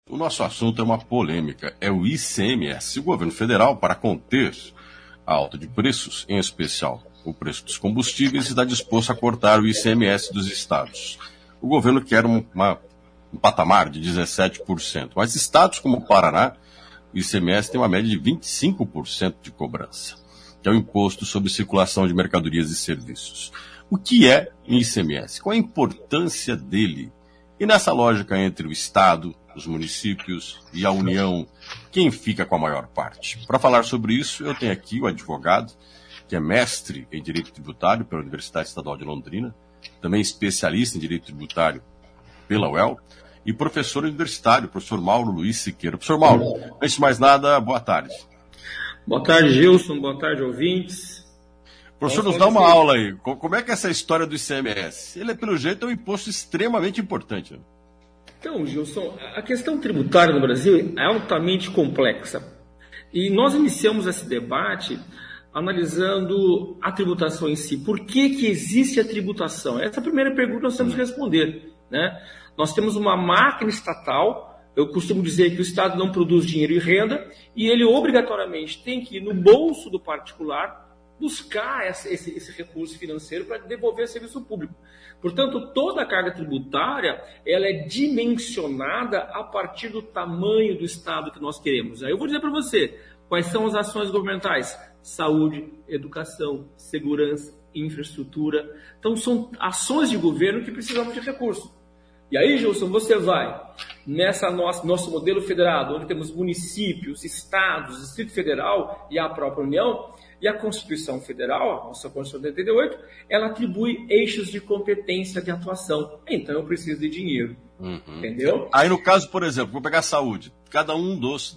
O nosso assunto é uma polêmica, é o ICMS. O governo federal, para conter a alta de preços, em especial o preço dos combustíveis, está disposto a cortar o ICMS dos estados. O governo quer um patamar de 17%, mas estados como o Paraná, o ICMS tem uma média de 25% de cobrança, que é o Imposto sobre Circulação de Mercadorias e Serviços. O que é o ICMS? Qual a importância dele? E nessa lógica entre o Estado, os municípios e a União, quem fica com a maior parte? Para falar sobre isso, eu tenho aqui o advogado, que é mestre em Direito Tributário pela Universidade Estadual de Londrina, também especialista em Direito Tributário pela UEL, e professor universitário, professor Mauro Luiz Siqueira. Professor Mauro, antes de mais nada, boa tarde. Boa tarde, Gilson. Boa tarde, ouvintes. Professor, nos dá uma aula aí. Como é que é essa história do ICMS? Ele, pelo jeito, é um imposto extremamente importante. Né? Então, Gilson, a questão tributária no Brasil é altamente complexa. E nós iniciamos esse debate analisando a tributação em si. Por que existe a tributação? Essa é a primeira pergunta que nós temos que responder. Né? Nós temos uma máquina estatal. Eu costumo dizer que o Estado não produz dinheiro e renda, e ele obrigatoriamente tem que ir no bolso do particular buscar esse recurso financeiro para devolver serviço público. Portanto, toda a carga tributária ela é dimensionada a partir do tamanho do Estado que nós queremos. Aí eu vou dizer para você quais são as ações governamentais: saúde, educação, segurança, infraestrutura. Então, são ações de governo que precisamos de recursos. E aí, Gilson, você vai nessa nosso modelo federado, onde temos municípios, estados, Distrito Federal e a própria União, e a Constituição Federal, a nossa Constituição de 88, ela atribui eixos de competência de atuação. Então, eu preciso de dinheiro. Entendeu? Aí, no caso, por exemplo, vou pegar a saúde. Cada um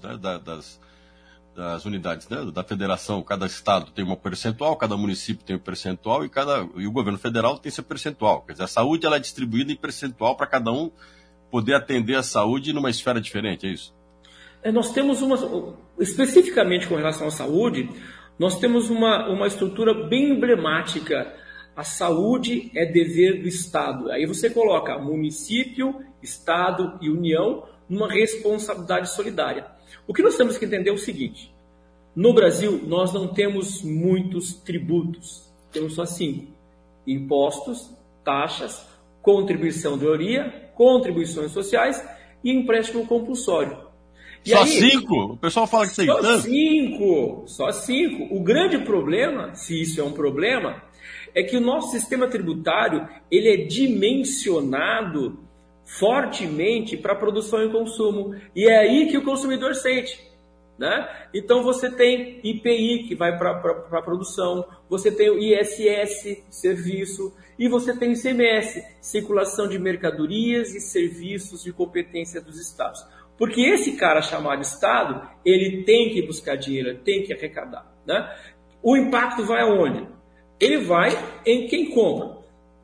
das unidades, né, da federação, cada estado tem uma percentual, cada município tem um percentual e o governo federal tem seu percentual. Quer dizer, a saúde ela é distribuída em percentual para cada um poder atender a saúde numa esfera diferente, é isso? Nós temos especificamente com relação à saúde, nós temos uma estrutura bem emblemática. A saúde é dever do Estado. Aí você coloca município, Estado e União numa responsabilidade solidária. O que nós temos que entender é o seguinte: no Brasil, nós não temos muitos tributos, temos só 5. Impostos, taxas, contribuição de melhoria, contribuições sociais e empréstimo compulsório. E só aí, 5? O pessoal fala que tem tanto. Só 5. O grande problema, se isso é um problema, é que o nosso sistema tributário ele é dimensionado fortemente para produção e consumo. E é aí que o consumidor sente. Né? Então você tem IPI que vai para a produção, você tem o ISS, serviço, e você tem o ICMS, circulação de mercadorias e serviços de competência dos estados. Porque esse cara chamado Estado, ele tem que buscar dinheiro, ele tem que arrecadar. Né? O impacto vai aonde? Ele vai em quem compra.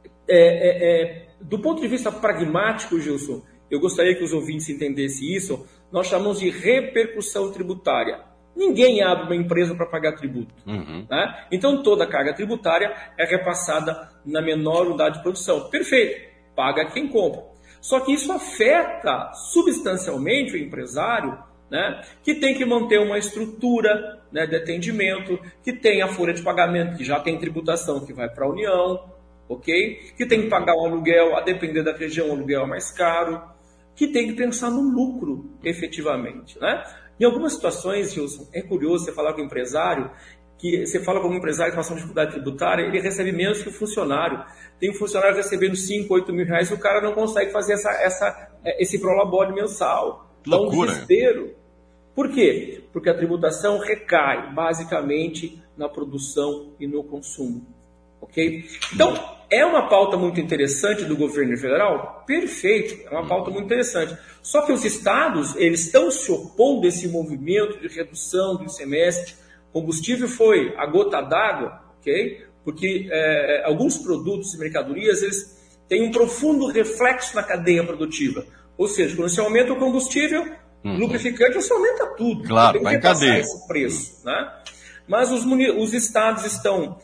Do ponto de vista pragmático, Gilson, eu gostaria que os ouvintes entendessem isso, nós chamamos de repercussão tributária. Ninguém abre uma empresa para pagar tributo. Né? Então, toda a carga tributária é repassada na menor unidade de produção. Perfeito, paga quem compra. Só que isso afeta substancialmente o empresário, né, que tem que manter uma estrutura, né, de atendimento, que tem a folha de pagamento, que já tem tributação que vai para a União, ok? Que tem que pagar um aluguel, a depender da região, o aluguel é mais caro, que tem que pensar no lucro, efetivamente. Né? Em algumas situações, Gilson, é curioso você falar com o empresário, que você fala com um empresário que está com dificuldade tributária, ele recebe menos que o funcionário. Tem um funcionário recebendo 5, 8 mil reais e o cara não consegue fazer esse prolabore mensal. Dá um desespero. Por quê? Porque a tributação recai basicamente na produção e no consumo. Ok? Então, é uma pauta muito interessante do governo federal? Perfeito, é uma pauta muito interessante. Só que os estados, eles estão se opondo a esse movimento de redução do ICMS. Combustível foi a gota d'água, ok? Porque alguns produtos e mercadorias, eles têm um profundo reflexo na cadeia produtiva. Ou seja, quando você aumenta o combustível, lubrificante, você aumenta tudo. Claro, tem que vai em cadeia. esse preço. Né? Mas os estados estão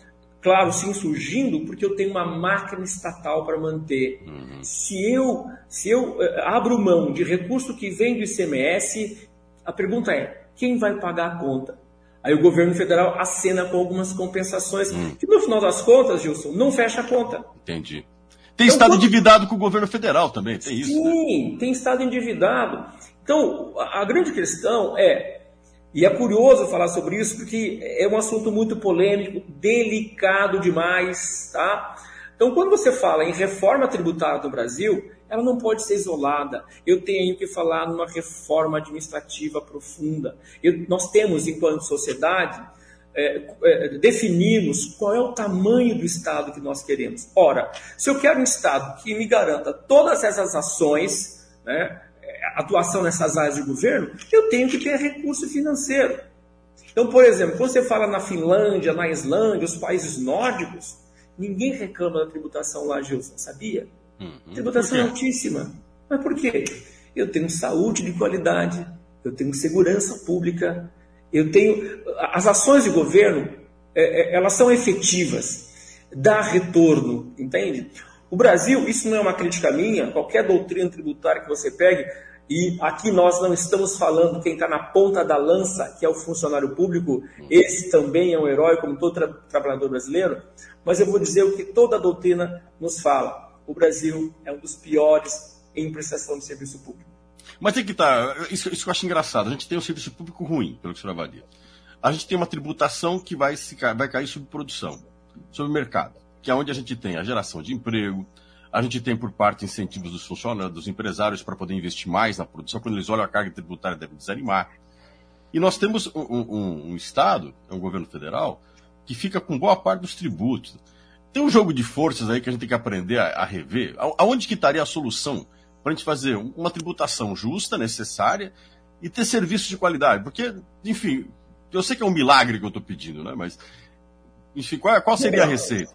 claro, sim, surgindo, porque eu tenho uma máquina estatal para manter. Se eu abro mão de recurso que vem do ICMS, a pergunta é, quem vai pagar a conta? Aí o governo federal acena com algumas compensações, que no final das contas, Gilson, não fecha a conta. Entendi. Tem estado endividado com o governo federal também, tem isso? Sim, né? Tem estado endividado. Então, a grande questão é, e é curioso falar sobre isso, porque é um assunto muito polêmico, delicado demais, tá? Então, quando você fala em reforma tributária do Brasil, ela não pode ser isolada. Eu tenho que falar numa reforma administrativa profunda. Nós temos, enquanto sociedade, definimos qual é o tamanho do Estado que nós queremos. Ora, se eu quero um Estado que me garanta todas essas ações, né, atuação nessas áreas de governo, eu tenho que ter recurso financeiro. Então, por exemplo, quando você fala na Finlândia, na Islândia, os países nórdicos, ninguém reclama da tributação lá, Gilson, sabia? Tributação é altíssima. Mas por quê? Eu tenho saúde de qualidade, eu tenho segurança pública, eu tenho... As ações de governo, elas são efetivas, dá retorno, entende? O Brasil, isso não é uma crítica minha, qualquer doutrina tributária que você pegue, e aqui nós não estamos falando quem está na ponta da lança, que é o funcionário público, esse também é um herói, como todo trabalhador brasileiro, mas eu vou dizer o que toda a doutrina nos fala. O Brasil é um dos piores em prestação de serviço público. Mas tem que estar... Isso que eu acho engraçado. A gente tem um serviço público ruim, pelo que o senhor avalia. A gente tem uma tributação que vai cair sobre produção, sobre mercado, que é onde a gente tem a geração de emprego, a gente tem, por parte, incentivos dos funcionários, dos empresários para poder investir mais na produção. Quando eles olham a carga tributária, devem desanimar. E nós temos um Estado, um governo federal, que fica com boa parte dos tributos. Tem um jogo de forças aí que a gente tem que aprender a rever. Aonde que estaria a solução para a gente fazer uma tributação justa, necessária, e ter serviços de qualidade? Porque, enfim, eu sei que é um milagre que eu estou pedindo, né? Mas, enfim, qual seria a receita?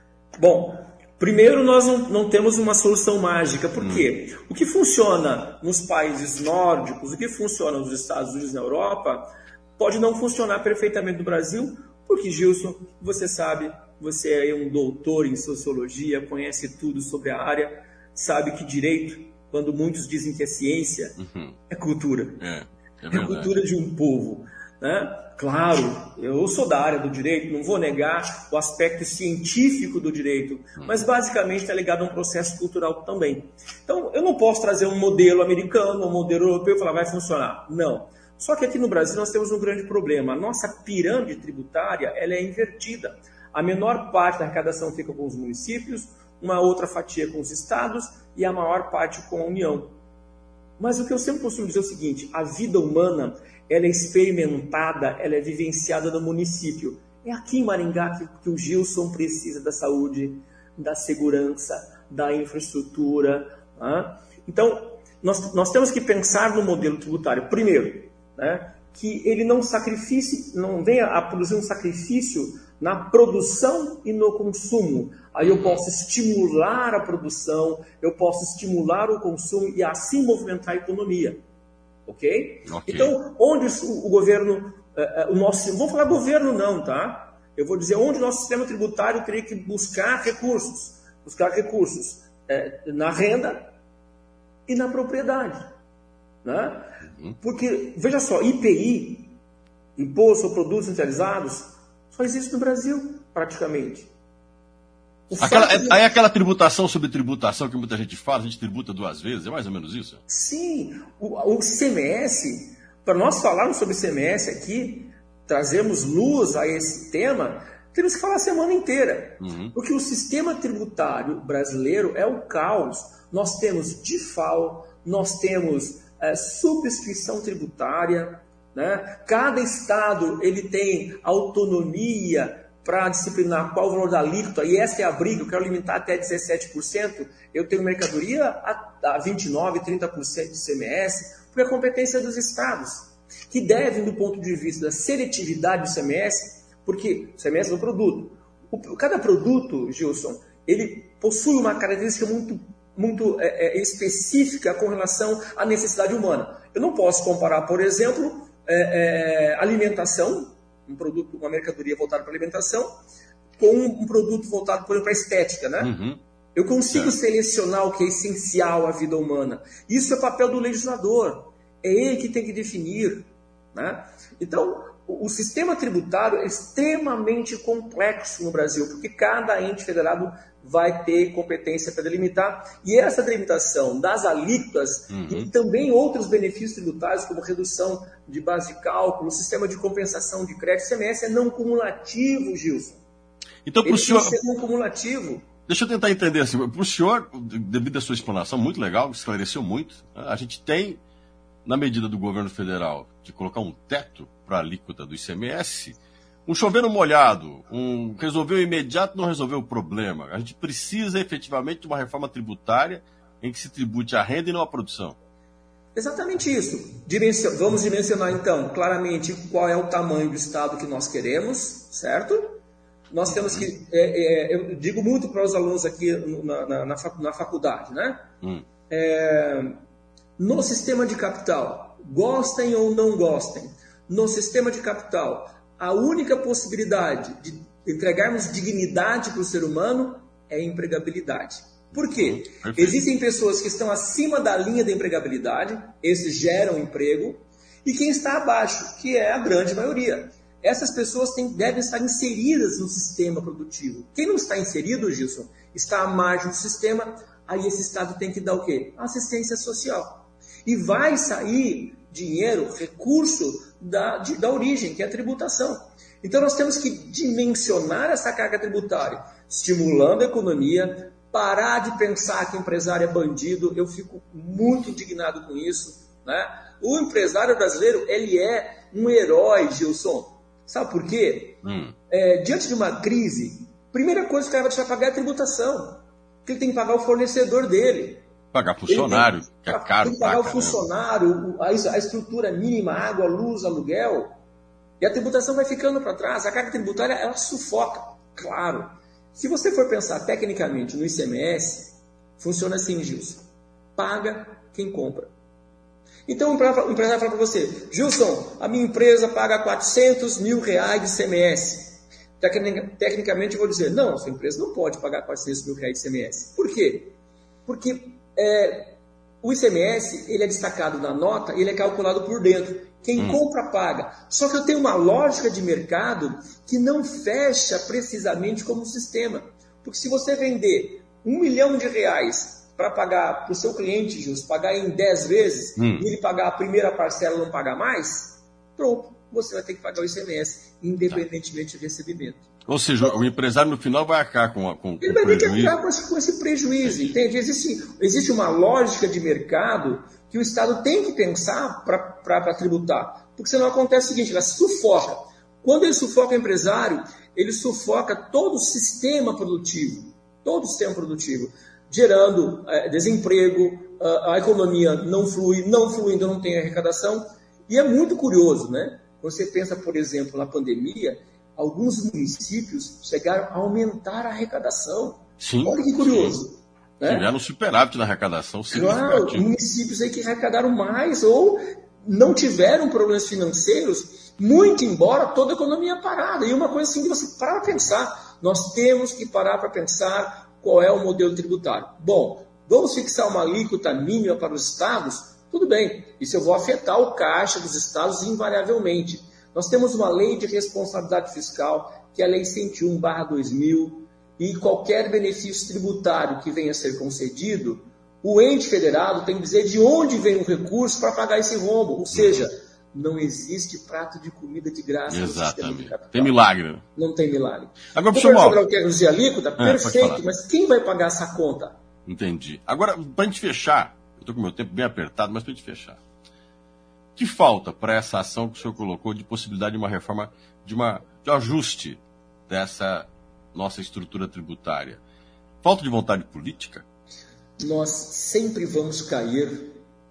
Bom, primeiro nós não temos uma solução mágica. Por quê? O que funciona nos países nórdicos, o que funciona nos Estados Unidos e na Europa, pode não funcionar perfeitamente no Brasil, porque, Gilson, você sabe... Você é um doutor em sociologia, conhece tudo sobre a área, sabe que direito, quando muitos dizem que é ciência, é cultura. É cultura de um povo. Né? Claro, eu sou da área do direito, não vou negar o aspecto científico do direito, mas basicamente está ligado a um processo cultural também. Então, eu não posso trazer um modelo americano, um modelo europeu e falar vai funcionar. Não. Só que aqui no Brasil nós temos um grande problema. A nossa pirâmide tributária ela é invertida. A menor parte da arrecadação fica com os municípios, uma outra fatia com os estados e a maior parte com a União. Mas o que eu sempre costumo dizer é o seguinte, a vida humana ela é experimentada, ela é vivenciada no município. É aqui em Maringá que o Gilson precisa da saúde, da segurança, da infraestrutura. Né? Então, nós temos que pensar no modelo tributário. Primeiro, né, que ele não venha a produzir um sacrifício na produção e no consumo. Aí eu posso estimular a produção, eu posso estimular o consumo e assim movimentar a economia. Ok? Então, onde o governo, não vou falar governo não, tá? Eu vou dizer onde o nosso sistema tributário teria que buscar recursos na renda e na propriedade. Né? Porque, veja só, IPI, Imposto sobre Produtos Industrializados, só existe no Brasil, praticamente. Aquela tributação sobre tributação que muita gente fala, a gente tributa 2 vezes, é mais ou menos isso? Sim, o ICMS, para nós falarmos sobre ICMS aqui, trazermos luz a esse tema, temos que falar a semana inteira. Porque o sistema tributário brasileiro é o caos. Nós temos DIFAL, nós temos subscrição tributária, né? Cada estado ele tem autonomia para disciplinar qual o valor da alíquota, e essa é a briga, eu quero limitar até 17%, eu tenho mercadoria a 29%, 30% de ICMS, porque é a competência dos estados, que devem, do ponto de vista da seletividade do ICMS, porque o ICMS é um produto. Cada produto, Gilson, ele possui uma característica muito específica com relação à necessidade humana. Eu não posso comparar, por exemplo, alimentação, um produto, uma mercadoria voltada para alimentação, com um produto voltado, por exemplo, para a estética, né? Uhum. Eu consigo selecionar o que é essencial à vida humana. Isso é papel do legislador. É ele que tem que definir, né? Então, o sistema tributário é extremamente complexo no Brasil, porque cada ente federado vai ter competência para delimitar. E essa delimitação das alíquotas e também outros benefícios tributários, como redução de base de cálculo, sistema de compensação de crédito, ICMS é não cumulativo, Gilson. Então, para o senhor... Ele é não cumulativo. Deixa eu tentar entender assim. Para o senhor, devido à sua explanação muito legal, esclareceu muito, a gente tem, na medida do governo federal, de colocar um teto para a alíquota do ICMS, um chover no molhado, resolveu imediato, não resolveu o problema. A gente precisa efetivamente de uma reforma tributária em que se tribute a renda e não a produção. Exatamente isso. Vamos dimensionar, então, claramente qual é o tamanho do Estado que nós queremos, certo? Nós temos que... eu digo muito para os alunos aqui na faculdade, né? No sistema de capital, gostem ou não gostem, no sistema de capital, a única possibilidade de entregarmos dignidade para o ser humano é a empregabilidade. Por quê? Existem pessoas que estão acima da linha da empregabilidade, esses geram emprego, e quem está abaixo, que é a grande maioria. Essas pessoas devem estar inseridas no sistema produtivo. Quem não está inserido, Gilson, está à margem do sistema, aí esse Estado tem que dar o quê? Assistência social. E vai sair dinheiro, recurso da origem, que é a tributação. Então nós temos que dimensionar essa carga tributária, estimulando a economia, parar de pensar que empresário é bandido. Eu fico muito indignado com isso, né? O empresário brasileiro, ele é um herói, Gilson. Sabe por quê? Diante de uma crise, primeira coisa que o cara vai deixar pagar é a tributação. Porque ele tem que pagar o fornecedor dele. Pagar funcionário, que é caro. Tem que pagar o funcionário, a estrutura mínima, água, luz, aluguel. E a tributação vai ficando para trás. A carga tributária, ela sufoca. Claro. Se você for pensar tecnicamente no ICMS, funciona assim, Gilson. Paga quem compra. Então o empresário fala para você: Gilson, a minha empresa paga R$400 mil de ICMS. Tecnicamente eu vou dizer: não, a sua empresa não pode pagar R$400 mil de ICMS. Por quê? Porque o ICMS ele é destacado na nota e ele é calculado por dentro. Quem compra, paga. Só que eu tenho uma lógica de mercado que não fecha precisamente como um sistema. Porque se você vender R$1 milhão para pagar para o seu cliente, Gilson, pagar em 10 vezes, e ele pagar a primeira parcela e não pagar mais, pronto, você vai ter que pagar o ICMS, independentemente do recebimento. Ou seja, o empresário no final vai arcar com ele vai ter que arcar com esse prejuízo, entende? Existe uma lógica de mercado que o Estado tem que pensar para tributar. Porque senão acontece o seguinte: ela sufoca. Quando ele sufoca o empresário, ele sufoca todo o sistema produtivo. Todo o sistema produtivo. Gerando desemprego, a economia não flui, então não tem arrecadação. E é muito curioso, né? Quando você pensa, por exemplo, na pandemia, alguns municípios chegaram a aumentar a arrecadação. Sim. Olha que curioso. Né? Tiveram superávit na arrecadação. Claro, municípios aí que arrecadaram mais ou não tiveram problemas financeiros, muito embora toda a economia parada. E uma coisa assim que você parar para pensar, nós temos que parar para pensar qual é o modelo tributário. Bom, vamos fixar uma alíquota mínima para os estados? Tudo bem, isso eu vou afetar o caixa dos estados invariavelmente. Nós temos uma lei de responsabilidade fiscal, que é a Lei 101/2000, e qualquer benefício tributário que venha a ser concedido, o ente federado tem que dizer de onde vem o recurso para pagar esse rombo. Ou seja, não existe prato de comida de graça. Exatamente. Tem milagre. Não tem milagre. Agora, professor Mauro, quer reduzir a alíquota? Perfeito, mas quem vai pagar essa conta? Entendi. Agora, para a gente fechar, eu estou com o meu tempo bem apertado, mas para a gente fechar. O que falta para essa ação que o senhor colocou de possibilidade de uma reforma, de ajuste dessa nossa estrutura tributária? Falta de vontade política? Nós sempre vamos cair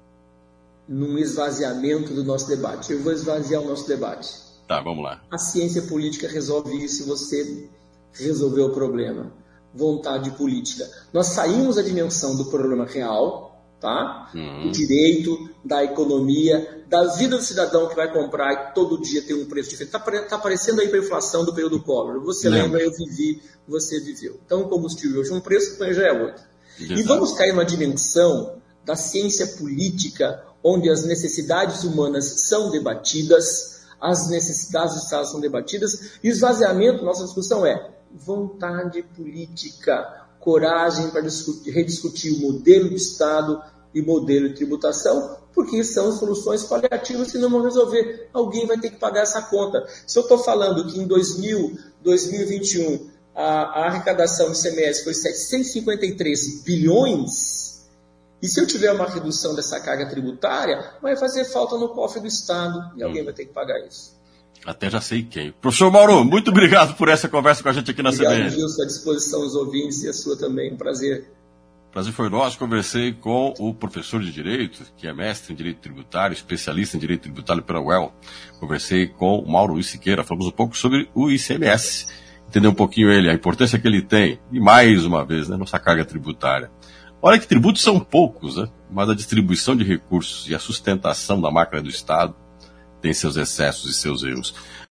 num esvaziamento do nosso debate. Eu vou esvaziar o nosso debate. Tá, vamos lá. A ciência política resolve isso se você resolver o problema. Vontade política. Nós saímos da dimensão do problema real, tá? Do direito, da economia, da vida do cidadão que vai comprar e todo dia tem um preço diferente. Está aparecendo a hiperinflação do período Collor. Você lembra, eu vivi, você viveu. Então o combustível hoje é um preço, amanhã já é outro. E vamos cair numa dimensão da ciência política, onde as necessidades humanas são debatidas, as necessidades do Estado são debatidas, e esvaziamento, nossa discussão é vontade política, coragem para rediscutir o modelo de Estado e modelo de tributação, porque são soluções paliativas que não vão resolver. Alguém vai ter que pagar essa conta. Se eu estou falando que em 2021 a arrecadação do ICMS foi 753 bilhões, e se eu tiver uma redução dessa carga tributária, vai fazer falta no cofre do Estado e alguém vai ter que pagar isso. Até já sei quem. Professor Mauro, muito obrigado por essa conversa com a gente aqui na CBN. Obrigado, Gilson, à disposição dos ouvintes e a sua também. Um prazer. O prazer foi nosso. Conversei com o professor de Direito, que é mestre em Direito Tributário, especialista em Direito Tributário pela UEL. Conversei com o Mauro Luiz Siqueira. Falamos um pouco sobre o ICMS. Entender um pouquinho a importância que ele tem. E mais uma vez, nossa carga tributária. Olha que tributos são poucos, mas a distribuição de recursos e a sustentação da máquina do Estado tem seus excessos e seus erros.